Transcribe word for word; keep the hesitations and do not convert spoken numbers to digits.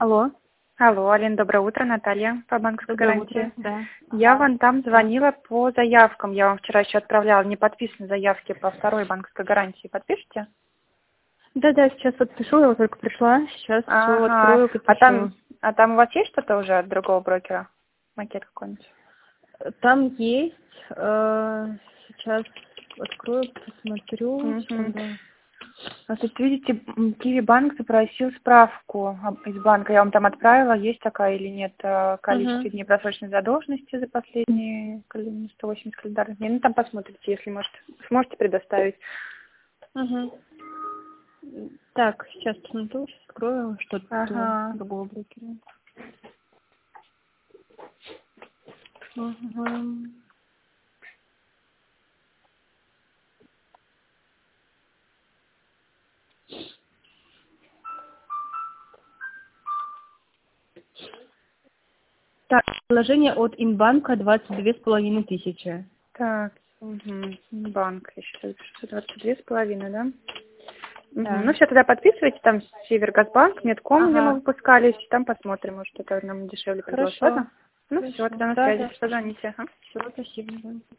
Алло. Алло, Алина, доброе утро, Наталья по банковской Доброе гарантии. утро, да. Я вам там звонила по заявкам. Я вам вчера еще отправляла не подписанные заявки по второй банковской гарантии. Подпишите? Да-да, сейчас подпишу, я вот только пришла. Сейчас все Ага. открою, подпишу. А там, а там у вас есть что-то уже от другого брокера? Макет какой-нибудь? Там есть. э, Сейчас открою, посмотрю. Угу. Секунду. А тут, видите, м, Киви банк запросил справку об- из банка. Я вам там отправила, есть такая или нет, э, количество Угу. дней просроченной задолженности за последние календарные сто восемьдесят календарных дней. Ну, там посмотрите, если, может, сможете предоставить. Угу. Так, сейчас посмотрю, сейчас открою что-то Ага. другого брокера. Угу. Так, предложение от Инбанка двадцать две с половиной тысячи. Так, угу. Банк, я сейчас запишу, двадцать две с половиной, да? Угу. Да. Ну, все, тогда подписывайте, там Севергазбанк, Медком, где мы Ага. выпускались, там посмотрим, может, это нам дешевле предложит, Хорошо. ладно? Ну, все, Хорошо. тогда на Да, связи, да. позвоните. Ага. Все, спасибо. Да.